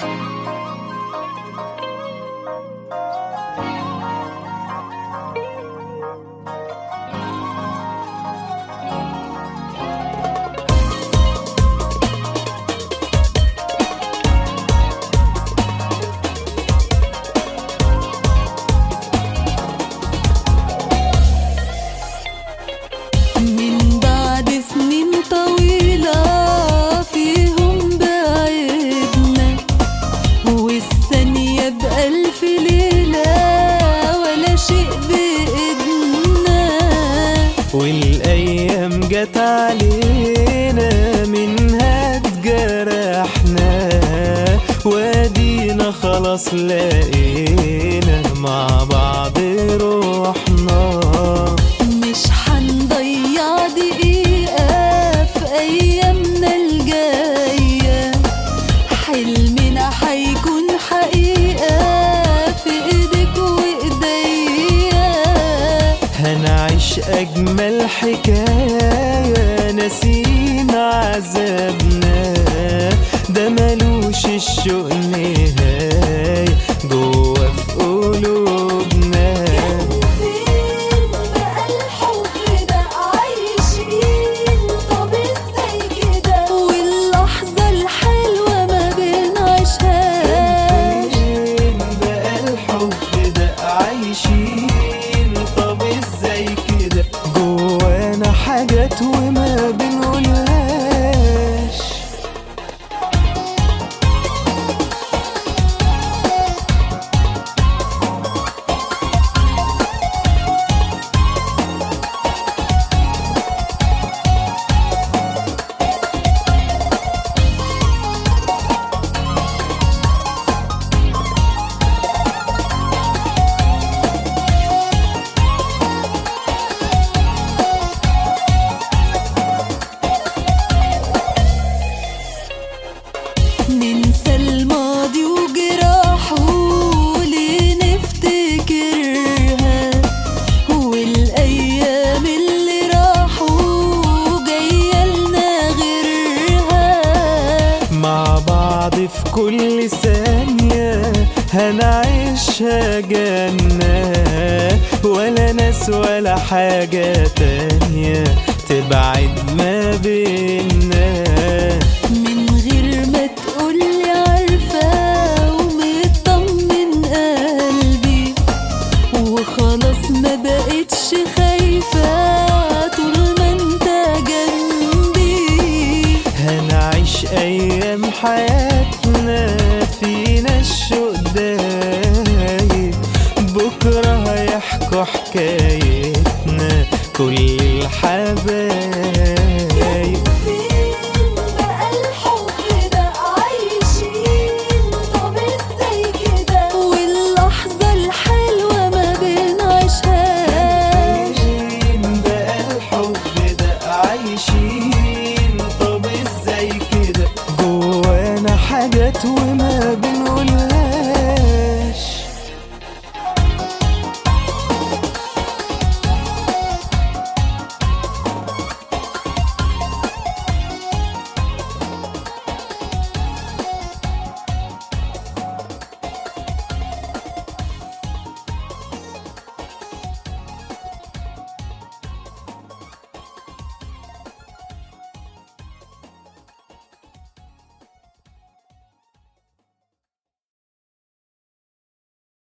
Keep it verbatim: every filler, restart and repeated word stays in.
والأيام جت علينا منها اتجرحنا، وادينا خلاص لقينا مع بعض روحنا. مش حنضيع دقيقة في أيامنا الجاية، حلمنا حيكون حقيقة في إيدك وإيديا. هنعيش أجمل حكاية ناسين عذابنا، ده ملوش الشوق نهاية جوا في قلوبنا. كان فين بقى الحب ده عايشين؟ طب ازاي كده واللحظة الحلوة ما بنعيشهاش؟ فين بقى الحب ده عايشين؟ طب ازاي كده جوانا حاجات وما بنقولهاش. ننسى الماضي وجراحه ليه نفتكرها، والأيام اللي راحوا جاية لنا غيرها. مع بعض في كل ثانية هنعيشها جنة، ولا ناس ولا حاجة تانية تبعد ما بينا. من غير ما تقولي عارفة ومطمن قلبي، وخلاص ما بقتش خايفة طول ما انت جنبي. هنعيش أيام حياتنا فينا الشوق دايب، بكرة هيحكوا حكايتنا كل الحبايب. فين بقى الحب ده عايشين؟ طب ازاي كده واللحظة الحلوة ما بنعيشهاش؟ فين بقى الحب ده عايشين؟ طب ازاي كده جوانا حاجات وما بنقولهاش.